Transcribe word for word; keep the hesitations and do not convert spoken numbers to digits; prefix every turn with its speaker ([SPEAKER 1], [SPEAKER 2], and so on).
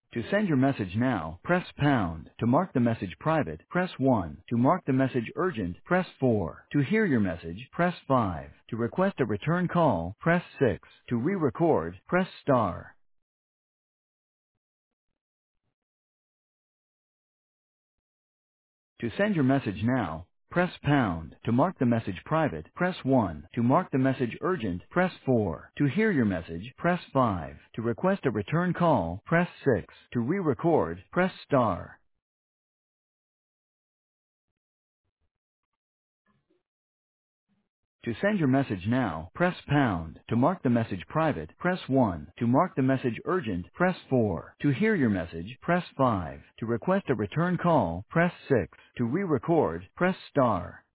[SPEAKER 1] To send your message now, press pound. To mark the message private, press one. To mark the message urgent, press four. To hear your message, press five. To request a return call, press six. To re-record, press star. To send your message now, press pound. To mark the message private, press one. To mark the message urgent, press four. To hear your message, press five. To request a return call, press six. To re-record, press star. To send your message now, press pound. To mark the message private, press one. To mark the message urgent, press four. To hear your message, press five. To request a return call, press six. To re-record, press star.